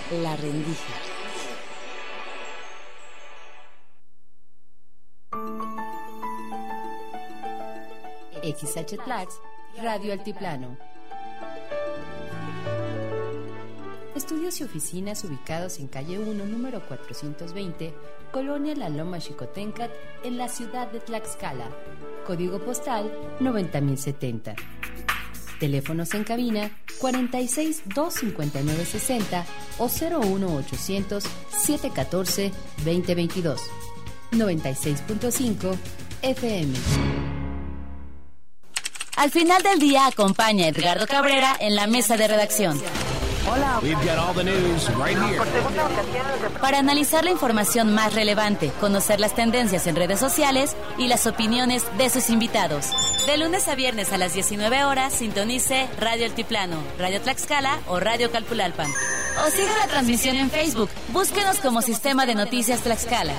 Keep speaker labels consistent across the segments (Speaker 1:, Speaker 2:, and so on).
Speaker 1: La Rendija. XH-Tlax, Radio Altiplano. Estudios y oficinas ubicados en calle 1, número 420, Colonia La Loma Xicoténcat, en la ciudad de Tlaxcala. Código postal 90070. Teléfonos en cabina 46 259 60 o 01800 714 2022. 96.5 FM.
Speaker 2: Al final del día acompaña a Edgardo Cabrera en la mesa de redacción.
Speaker 3: Hola.
Speaker 2: Para analizar la información más relevante, conocer las tendencias en redes sociales y las opiniones de sus invitados. De lunes a viernes a las 19 horas, sintonice Radio Altiplano, Radio Tlaxcala o Radio Calpulalpan. O siga la transmisión en Facebook. Búsquenos como Sistema de Noticias Tlaxcala.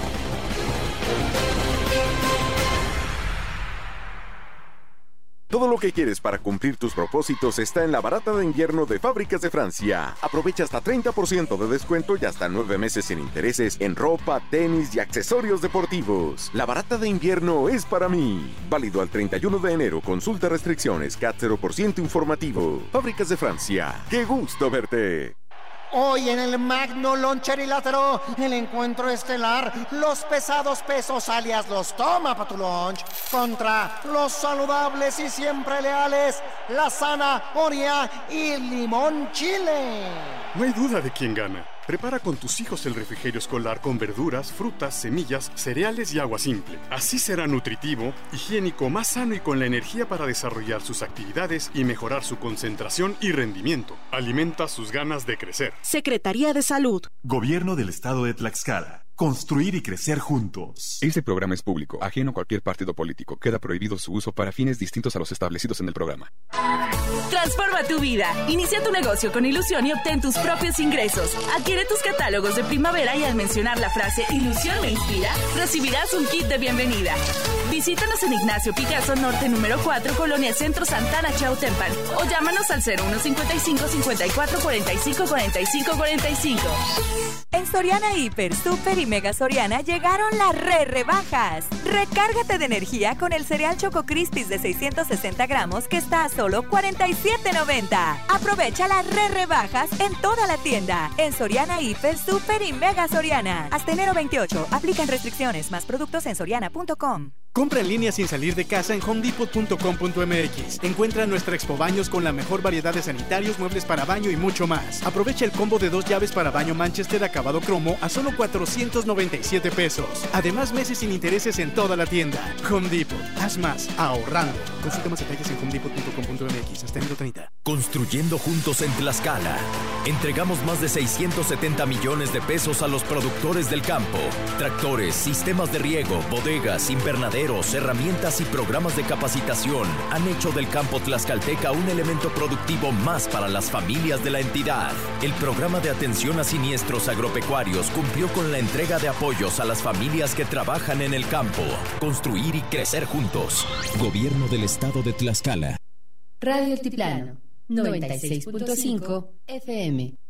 Speaker 4: Todo lo que quieres para cumplir tus propósitos está en la barata de invierno de Fábricas de Francia. Aprovecha hasta 30% de descuento y hasta 9 meses sin intereses en ropa, tenis y accesorios deportivos. La barata de invierno es para mí. Válido al 31 de enero. Consulta restricciones. CAT 0% informativo. Fábricas de Francia. ¡Qué gusto verte!
Speaker 5: Hoy en el Magno Loncherilátero, el encuentro estelar, los pesados pesos alias los toma pa' tu lunch, contra los saludables y siempre leales, la zanahoria y limón chile.
Speaker 6: No hay duda de quién gana. Prepara con tus hijos el refrigerio escolar con verduras, frutas, semillas, cereales y agua simple. Así será nutritivo, higiénico, más sano y con la energía para desarrollar sus actividades y mejorar su concentración y rendimiento. Alimenta sus ganas de crecer.
Speaker 7: Secretaría de Salud.
Speaker 8: Gobierno del Estado de Tlaxcala. Construir y crecer juntos.
Speaker 9: Este programa es público, ajeno a cualquier partido político. Queda prohibido su uso para fines distintos a los establecidos en el programa.
Speaker 7: Transforma tu vida. Inicia tu negocio con ilusión y obtén tus propios ingresos. Adquiere tus catálogos de primavera y al mencionar la frase "Ilusión me inspira", recibirás un kit de bienvenida. Visítanos en Ignacio Picasso Norte número 4, Colonia Centro, Santana, Chautempan, o llámanos al 0155 54 45 45 45.
Speaker 10: En Soriana Hiper, Super y Mega Soriana llegaron las rebajas. Recárgate de energía con el cereal Choco Crispies de 660 gramos que está a solo $47.90. Aprovecha las rebajas en toda la tienda. En Soriana Hiper, Super y Mega Soriana. Hasta enero 28. Aplican restricciones. Más productos en soriana.com.
Speaker 11: Compra en línea sin salir de casa en homedepot.com.mx. Encuentra nuestra Expo Baños con la mejor variedad de sanitarios, muebles para baño y mucho más. Aprovecha el combo de 2 llaves para baño Manchester acabado cromo a solo $497. Además, meses sin intereses en toda la tienda. Home Depot. Haz más ahorrando. Consulta más detalles en homedepot.com.mx. Hasta enero 30.
Speaker 12: Construyendo juntos en Tlaxcala. Entregamos más de 670 millones de pesos a los productores del campo. Tractores, sistemas de riego, bodegas, invernaderos, herramientas y programas de capacitación han hecho del campo tlaxcalteca un elemento productivo más para las familias de la entidad. El programa de atención a siniestros agropecuarios cumplió con la entrega de apoyos a las familias que trabajan en el campo. Construir y crecer juntos. Gobierno del Estado de Tlaxcala.
Speaker 1: Radio Altiplano 96.5 FM.